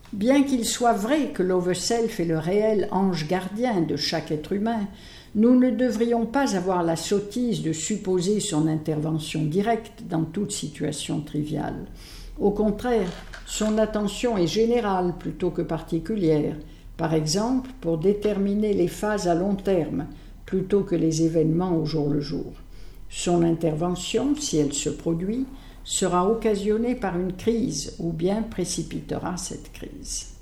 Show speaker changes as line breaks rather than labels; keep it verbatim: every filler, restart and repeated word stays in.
Bien qu'il soit vrai que l'overself est le réel ange gardien de chaque être humain, nous ne devrions pas avoir la sottise de supposer son intervention directe dans toute situation triviale. Au contraire, son attention est générale plutôt que particulière, par exemple pour déterminer les phases à long terme plutôt que les événements au jour le jour. Son intervention, si elle se produit, sera occasionnée par une crise ou bien précipitera cette crise.